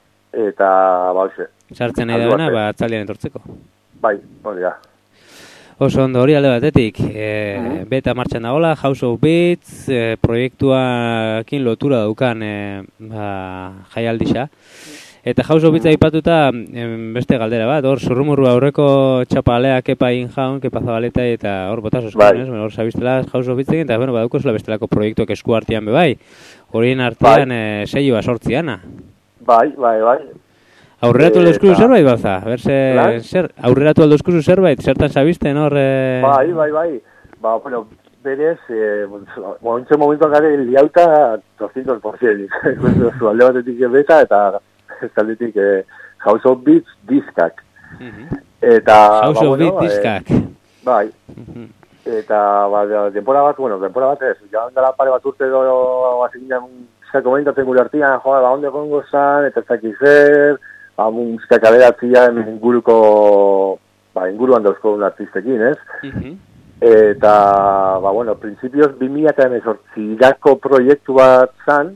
eta, ba, hoxe. Sartzen nahi da bena, ba, atzalian etortzeko. Bai, hori da. Oso ondo, hori alde batetik, e, mm-hmm. beta martxan dagoela, House of Beats, e, proiektuakin lotura daukan e, ba, jaialdisa. Eta House of Beats aipatuta beste galdera bat, hor zurrumurru aurreko txapalea kepa injaun, kepa zabaleta eta hor botazo eskuen, bai. Hor sabiztela House of Beats egin, eta bueno, baduko zela bestelako proiektuak esku artean bebai, horien artean bai. e, seioa sortziana. Bai, bai, bai. Aurreratu aldo eskuzu zerbait, Balza? Berse, zer, aurreratu aldo eskuzu zerbait, zertan sabizten hor... E... Bai, bai, bai. Ba, bueno, berez, eh, momentu momentuan gare liauta doscientos por ciento. Zu alde batetik beta eta... ez taldetik eh, House of Beats diskak. Mm-hmm. Eta, House ba, of bueno, Beats diskak. Eh, bai. Mm-hmm. Eta, ba, denpora bat, bueno, denpora bat ez, ja dara pare bat urte edo, bazikinan, zaka komentatzen gure artian, joa, ba, onde gongo zan, eta ez dakiz zer, ba, musika kaleratzen inguruko, ba, inguruan dauzko un artistekin, ez? Mm-hmm. Eta, ba, bueno, prinsipioz, bi mila eta hemezortzirako proiektu bat zan,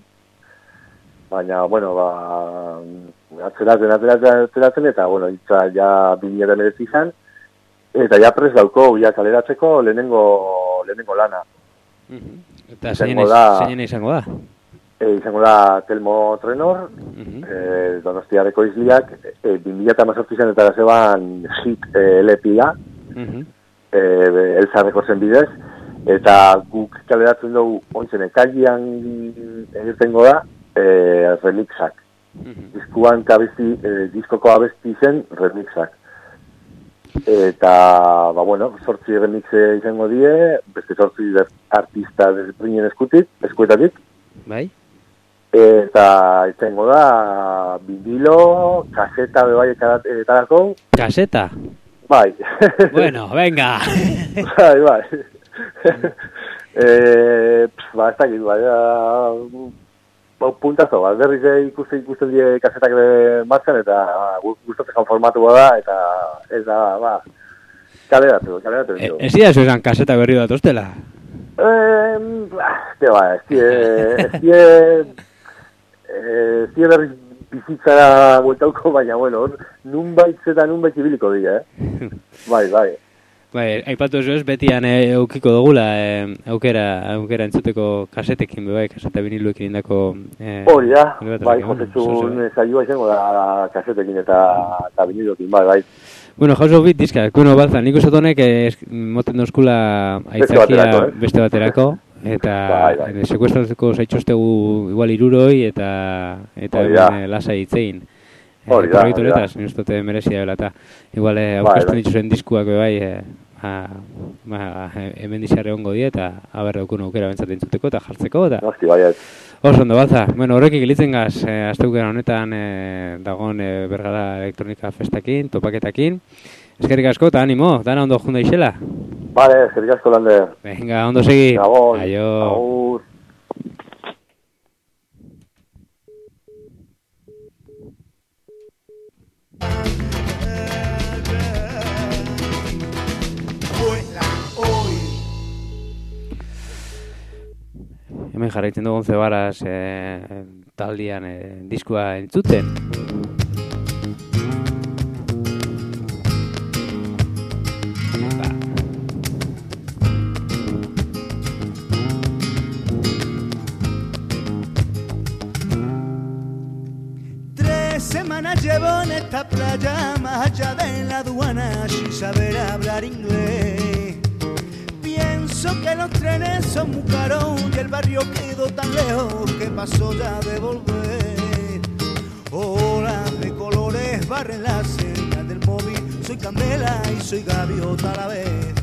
baina, bueno, ba, atzeratzen, atzeratzen, atzeratzen, eta, bueno, itza ja bi mila eta hemeretzi izan, eta ja prez dauko, ja kaleratzeko lehenengo, lehenengo lana. Mm-hmm. Eta zeinen izango da? E, izango da Telmo Trenor, mm-hmm. e, Donostiareko izliak, e, bi mila eta hemezortzi izan eta gazeban hit e, L P-a, mm-hmm. e, Elsa Rekortzen bidez, eta guk kaleratzen dugu ontzen ekailean egitengo da, Eh, remixak. Mm-hmm. Diskuan kabezi, eh, diskoko abesti zen remixak. Eta, ba, bueno, sortzi remixe izango die, beste sortzi artista desbringen eskutik, eskuetatik. Bai. eta izango da vinilo, kaseta bebai etarako. Kaseta? Bai. Bueno, venga. Bai, bai. eh, ba, ez dakit, bai, puntazo, ba, berriz ikusten ikusten die kasetak martxan, eta gustatzen formatua da, eta ez da, ba, kaleratu, kaleratu. E, ez dira zuzan kaseta berri bat ostela? Eh, ez ba, ez die, ez die, ez die berriz bizitzara bueltauko, baina, bueno, nunbait eta nunbait ibiliko dira, eh? Bai, bai. Bai, aipatu ez betian e, eukiko dugula, e, aukera, aukera entzuteko kasetekin, bai, kaseta viniluekin indako... E, Hori da, bai, jotetxun saioa izango da kasetekin eta, eta viniluekin, bai, bai. Bueno, House of Beat diskak, bueno, balza, nik uste honek moten dozkula aitzakia beste baterako, eta bai, bai. Sekuestratzeko zaitxostegu igual iruroi, eta, eta ben, lasa hitzein. Hori da, hori da. Ni uste merezia dela, eta igual aukesten dituzuen diskuak bai, hemen dixarre ongo die, eta haber daukun aukera bentzaten entzuteko eta jartzeko, eta... Nosti, bai, ez. Oso ondo, balza. Bueno, horrekik gelitzen gaz, asteukera honetan dagoen Bergara Elektronika Festakin, topaketakin. Eskerrik asko, eta animo, dana ondo junda isela. Vale, eskerrik asko, Lander. Venga, ondo segi. Gabon. Aio. Agur. Hemen jarraitzen dugun zebaraz e, taldian e, diskua entzuten. Ba. Tres semanas llevo en esta playa, más allá de la aduana, sin saber hablar inglés. Pienso que los trenes son muy caros y el barrio quedó tan lejos que pasó ya de volver. Olas de colores barren la señal del móvil, soy candela y soy gaviota a la vez.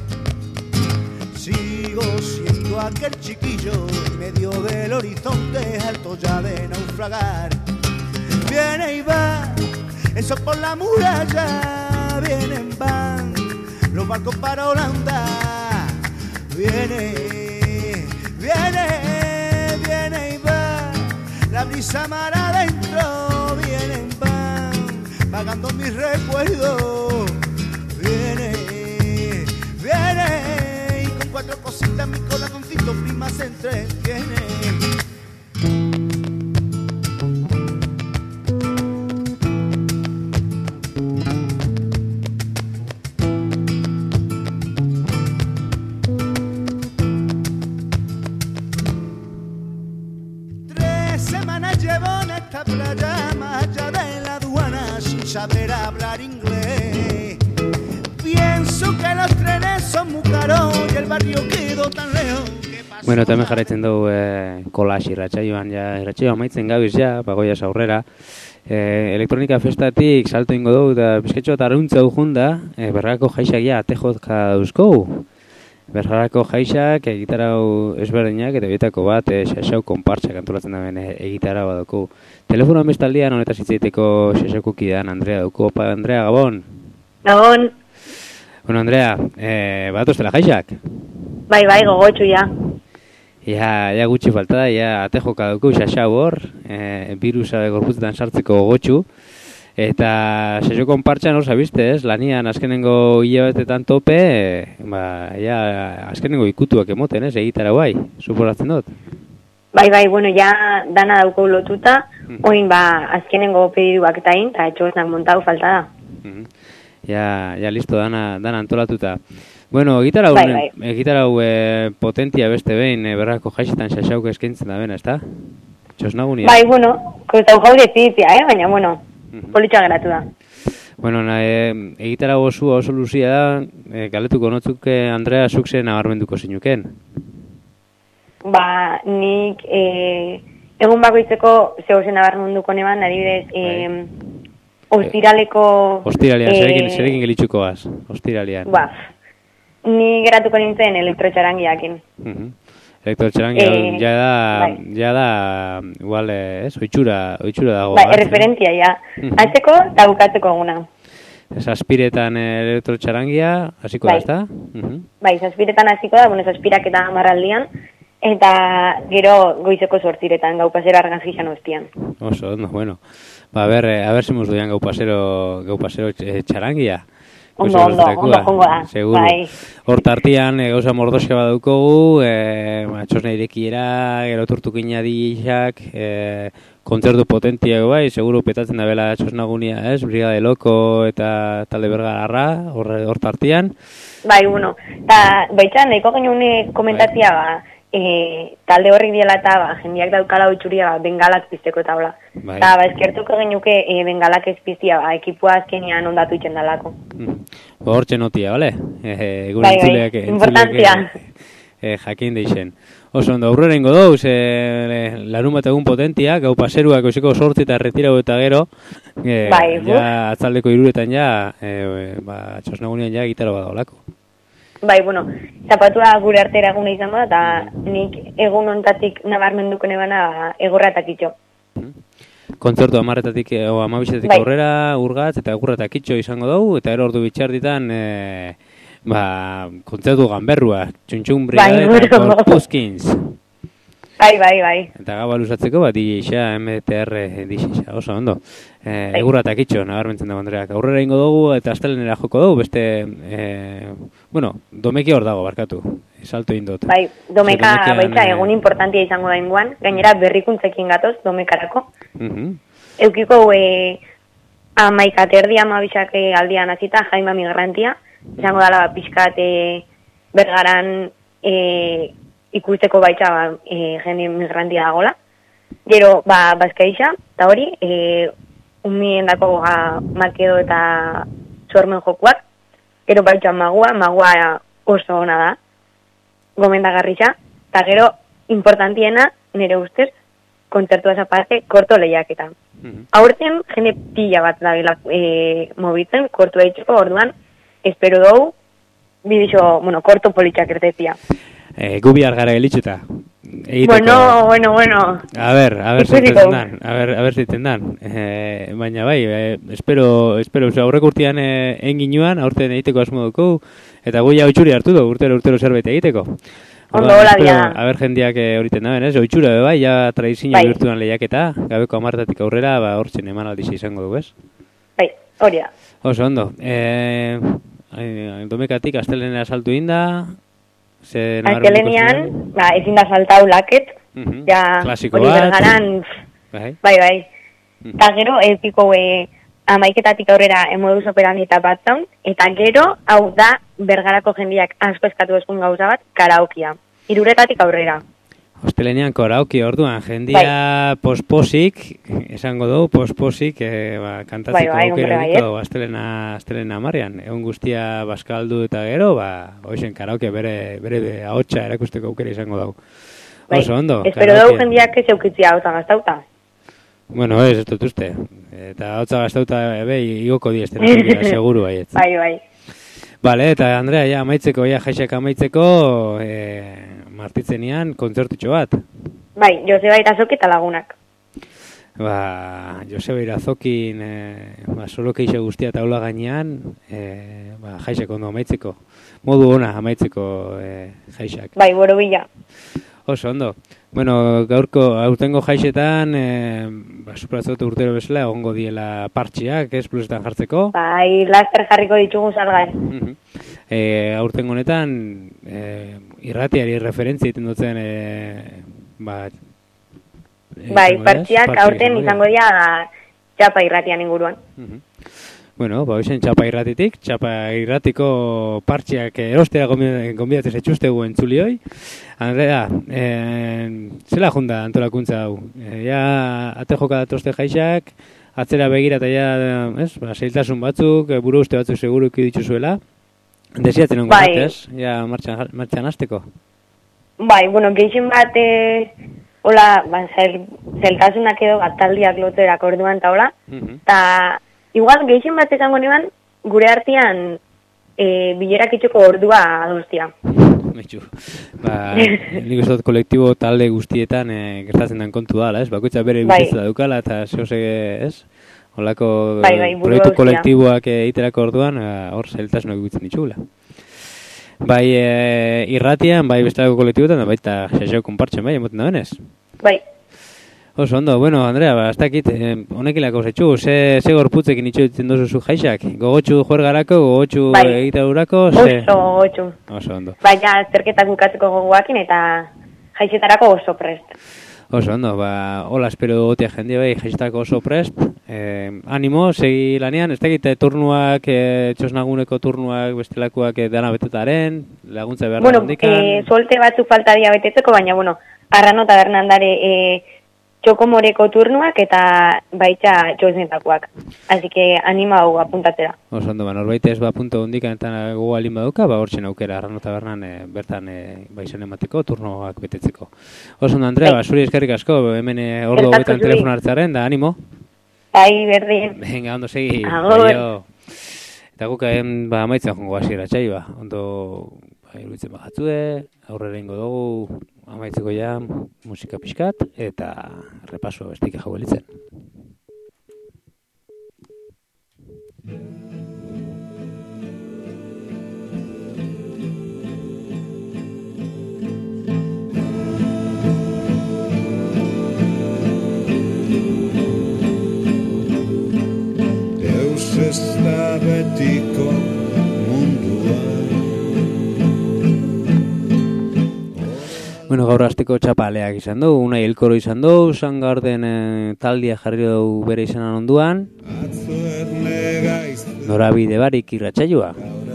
Sigo siendo aquel chiquillo en medio del horizonte, alto ya de naufragar. Viene y va, eso por la muralla, vienen van los barcos para Holanda. Viene, viene, viene y va, la brisa mar adentro, viene y van, vagando mis recuerdos. Viene, viene, y con cuatro cositas mi corazoncito prima se entretiene. Saber hablar inglés. Pienso que los trenes son muy caros y el barrio quedó tan lejos. Bueno, tamén jarraitzen dugu eh, kolax irratsaioan, ja, irratsaioa amaitzen gabiz ja, bagoiaz aurrera. Eh, elektronika festatik salto ingo dugu eta bizketxo eta arruntza junda, eh, Bergarako jaixak ja atejozka dauzkou. Bergarako jaixak egitarau ezberdinak eta bietako bat eh, xaxau konpartsak antolatzen da ben egitarau badauko. Telefonoan bestaldian honetaz hitzaiteko xaxauko kidean Andrea dauko. Opa, Andrea, Gabon. Gabon. Bueno, Andrea, eh, bat oztela jaixak? Bai, bai, gogotxu ja. Ja, ja gutxi falta da, ja atejoka dauko xaxau hor, eh, virusa gorputzetan sartzeko gogotxu. Eta xaxo konpartxan hor zabizte, ez? Lanian azkenengo hilabetetan tope, ba, ja, azkenengo ikutuak emoten, ez? Egitara guai, suporatzen dut. Bai, bai, bueno, ja dana dauko lotuta, mm. Oin, ba, azkenengo pediduak eta in, eta etxogeznak montau falta da. Mm. Ja, ja listo, dana, dana antolatuta. Bueno, egitarau, bai, bai. egitarau e, potentia beste behin, e, Bergarako jaixetan xaxauk eskaintzen da bena, ezta? Txosnagunia. Bai, bueno, kostau jaure zitzia, eh? Baina, bueno, mm-hmm. Politxa geratu da. Bueno, na, e, egitarau osua oso luzia da, e, galetuko notzuk e, Andrea zukzen nabarmenduko zinuken. Ba, nik e, egun bakoitzeko zehorzen nabarmenduko neban, adibidez, e, ostiraleko... Ostiralean, e, zerekin, zerekin gelitxukoaz, ostiralean. Ba, ni geratuko nintzen elektrotxarangiakin. Uh-huh. Elektro txarangia, Eh, ja da, bai. ja da, igual, eh, ez, oitxura, oitxura dago. Bai, hartzen. erreferentzia, ja. Mhm. Hatzeko eta bukatzeko eguna. Zazpiretan elektro txarangia, hasiko da, Bai. ezta? Mhm. Bai, zazpiretan hasiko da, bueno, zazpirak eta amarraldian, eta gero goizeko sortziretan, gau pasero argazkixan ostian. Oso, ondo, bueno. Ba, a ber, eh, a ber si duian gau pasero, gau pasero eh, txarangia. Ondo, Goizo ondo, bertarekua, ondo jongo da. Seguru. Bai. Hor tartian, e, gauza mordoska badukogu, e, ba, txosna irekiera, gero turtukina dixak, e, kontzertu potentiago bai, seguru petatzen da bela txosnagunia, ez? Brigade Loko eta talde bergararra, hor, hor tartian. Bai, bueno, eta baitxan, nahiko genuen komentatzia, ba, e, talde horrik diela eta ba, jendeak daukala oitxuria ba, bengalak pizteko eta hola. Bai. Eta ba, eskertuko genuke e, bengalak ez piztia, ba, ekipua azkenean ondatu itxen dalako. Mm. Ba, hortxe notia, bale? E, gure Bai, bai, entzuleak, importantzia. e, jakin deixen. Oso ondo, aurrera ingo dauz, e, larun bat egun potentia, gau paseruak oizeko sortzi eta retirau eta gero, e, Bai, ja atzaldeko iruretan ja, e, ba, txosnagunean ja gitaro badaolako. Bai, bueno, zapatua gure artera eguna izango da, eta nik egun ontatik nabarmenduko nebana ba, egurratak itxo. Kontzertu amarretatik, o amabixetik Bai. aurrera, urgatz eta egurratak itxo izango dugu, eta ero ordu bitxarditan, e, ba, kontzertu ganberrua, txuntxun brigade Bai, eta bueno. Corpuzkins. Bai, bai, bai. Eta gaba luzatzeko, ba, D J-xa, M T R D J-xa, oso ondo. E, egurratak itxo, nabarmentzen dago Andreak. Aurrera ingo dugu eta astelenera joko dugu, beste, e, bueno, domeki hor dago, barkatu. Salto indot. Bai, domeka Ze domekian, baitza eh, egun importantia izango da inguan, gainera berrikuntzekin gatoz domekarako. mhm. Eukiko e, amaika terdi amabixak e, aldian hasita jaima migrantia, izango dala ba, pixkat e, bergaran e, ikusteko baitza ba, e, jende migrantia dagola. Gero, ba, bazkaixa, eta hori, e, umien dako ba, markedo eta sormen jokuak. Gero baitza magua, magua oso ona da, gomendagarrixa. Eta gero, importantiena, nire ustez, kontzertuaz aparte, korto lehiaketa. Aurten, jende pila bat da e, mobitzen, kortu eitxeko, orduan, espero dugu, bidixo, bueno, korto politxak ertetia. E, gu bihar gara gelitxuta. Egiteko. Bueno, bueno, bueno. A ber, a ber Ikusiko. ziten dan, a ber, a ber ziten dan. E, baina bai, e, espero, espero, oza, aurreko urtean e, enginuan, aurten egiteko asmo dugu, eta gu ja oitxuri hartu dugu, urtero, urtero zerbait egiteko. Ondo, Orduan, hola espero, dia. a ber jendeak e, horiten daben, ez? Oitxura be bai, ja tradizio Bai. bihurtuan lehiaketa, gabeko amartatik aurrera, ba, hortzen eman aldiz izango dugu, ez? Bai, hori da. Oso, ondo. E, ai, domekatik astelenera saltu inda, ze Aztelenian, ba, ezin da saltau laket, Mhm. ja, Klasiko hori bat. bergaran, Bai. bai, bai. Eta gero, epiko e, amaiketatik aurrera emoduz operandi eta bat zaun, eta gero, hau da, bergarako jendiak asko eskatu eskun gauza bat, karaokia. Iruretatik aurrera. Hostelenean karaoke orduan, jendia posposik, esango dugu, posposik, e, ba, kantatzeko Bai, bai, aukera hombre, bai, ediko dugu, astelena, astelena marrean. Egun guztia baskaldu eta gero, ba, hoxen karaoke bere, bere ahotsa erakusteko aukera izango dugu. Bai. Oso ondo, Espero dugu karaokea. jendiak ez eukitzia hau gaztauta. Bueno, ez, ez dut uste. Eta hotza gaztauta, ebe, igoko di estena, seguru baietz. Bai, bai. Vale, eta Andrea, ja, amaitzeko, ja, jaixak amaitzeko, e, martitzenean, kontzertutxo bat. Bai, Joseba Irazok eta lagunak. Ba, Joseba Irazokin, e, ba, solo keixe guztia taula gainean, e, ba, jaixak ondo amaitzeko. Modu ona amaitzeko e, jaixak. Bai, borobila. Oso ondo. Bueno, gaurko, aurtengo jaixetan, e, ba, supratzot urtero bezala, egongo diela partxiak, ez, plusetan jartzeko. Bai, laster jarriko ditugu salgai. Mhm. E, aurtengo honetan, e, irratiari referentzia egiten dutzen, e, ba, Bai, izango dira, partxiak partxiak aurten dira. izango dira txapa irratian inguruan. Bueno, ba, hoxen txapa irratitik, txapa irratiko partxiak erostera gonbidatzen etxustegu entzulioi. Andrea, eh, zela junda antolakuntza hau? Eh, ja, ate joka datoste jaixak, atzera begira eta ja, ez, ba, zailtasun batzuk, eh, buru uste batzuk seguru eki dituzuela. Desiatzen ongo Bai. batez, ja, martxan, martxan hasteko. Bai, bueno, gehixen bat, e, hola, ba, zel, zeltasunak edo bat taldiak loterak orduan eta hola. Eta, igual, gehixen bat esango niban, gure artean e, bilerak itxoko ordua adostia. Metxu. Ba, nik uste dut kolektibo talde guztietan e, gertatzen den kontu dala, ez? Bakoitza bere Bai. bizitza daukala, eta zehose, ez? Holako Bai, bai, burua proiektu guztia. kolektiboak egiterako orduan, e, hor zailtasunak ikutzen ditugula. Bai e, irratian, bai bestelako kolektiboetan, baita xaxau konpartzen, bai, emoten da benez? Bai. Oso ondo, bueno, Andrea, ba, ez dakit, eh, honekilako zetxu, ze, ze gorputzekin itxoitzen dozu jaixak? Gogotxu juergarako, gogotxu Bai. egiteurako, ze... Oso gogotxu. Oso ondo. Baina zerketak bukatzeko gogoakin eta jaixetarako oso prest. Oso ondo, ba, hola espero dugotia jende bai, jaixetarako oso prest. Eh, animo, segi lanean, ez dakit, eh, turnuak, eh, txosnaguneko turnuak, bestelakoak eh, dana betetaren, laguntza behar Bueno, handikan. eh, solte batzuk falta dia betetzeko, baina, bueno, Arrano tabernan dare eh, txokomoreko turnuak eta baita txosnetakoak. Así que anima hau apuntatzera. Oso ondo, ba, norbait ez ba punto hondikan eta gogo alin baduka, ba hortzen aukera Arrano tabernan e, bertan e, ba izan emateko, turnoak betetzeko. Oso ondo, Andrea, ba, zuri eskerrik asko, hemen e, ordu Eskerrik hauetan zuri. telefono hartzaren, da animo. Bai, berdin. Venga, ondo segi. Agur. Aio. Eta guk hain, ba, amaitzen jongo hasiera txai, ba. Ondo, ba, iruditzen bajatzue, aurrera ingo dugu, amaitzeko ja, musika pixkat, eta repaso bestik jau elitzen. Deus ez da betiko munduan. Bueno, gaur hasteko txapaleak izan du, Unai Elkoro izan du, Soundgarden e, taldia jarri du bere izanan onduan, Atzo erne gaiztu norabide barik irratsaioa.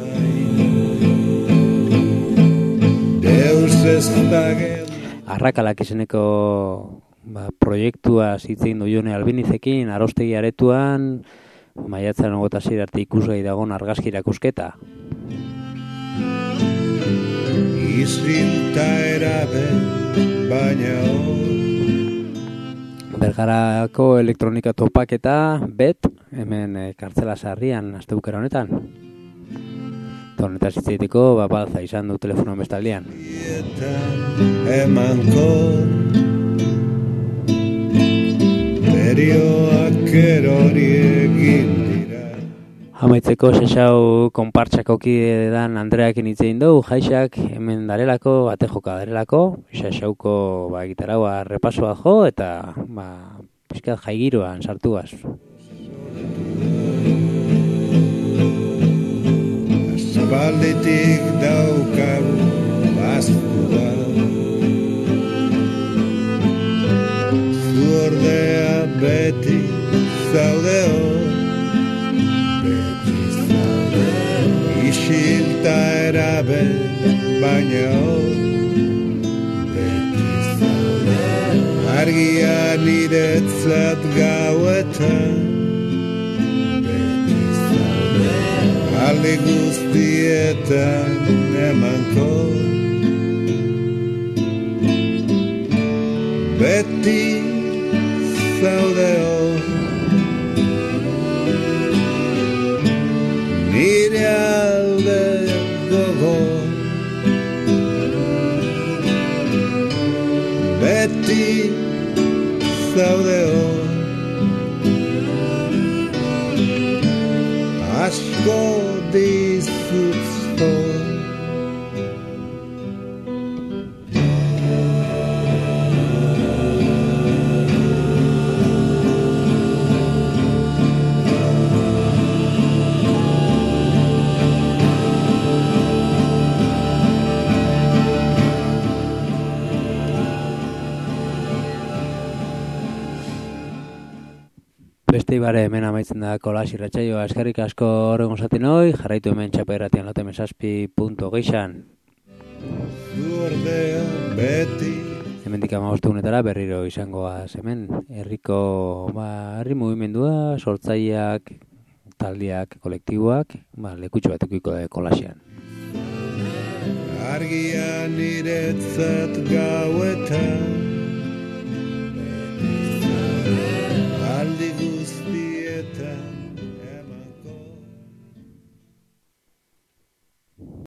Deus ez da gel Arrakalak izeneko ba, proiektua zitzen du Jone Albinizekin, Arostegi aretuan, maiatzaren hogeita sei arte ikusgai dagoen argazki erakusketa. Isilta erabe baina hor Bergarako elektronika topaketa, bet, hemen e, kartzela sarrian, astebukera honetan. Eta honetaz hitzaiteko, ba, balza izan du telefonoan bestaldean. emanko Berioak erori egin dira Amaitzeko sesau konpartsako kidedan Andreakin hitzein dugu, jaixak hemen darelako, bate joka darelako, sesauko ba, gitaraua repasoa jo, eta ba, pixkat jaigiroan sartuaz. Aspalditik daukagu baztua Zu ordea beti zaude hor Beti zaude Isilta erabe baina hor Beti zaude Argia niretzat gauetan Alde guztietan emanko Beti zaude hor Nire alde gogo Beti zaude hor Asko dizut zor Beste ibare hemen amaitzen da kolas irratsaioa, eskerrik asko horregon zaten hoi, jarraitu hemen txapa irratian lote mesazpi punto geixan. Zu ordea beti Hemendik hamabost egunetara berriro izangoaz hemen, herriko ba, herri mugimendua, sortzaileak, taldeak, kolektiboak, ba, lekutxo batukiko de kolasean. Argia niretzat gauetan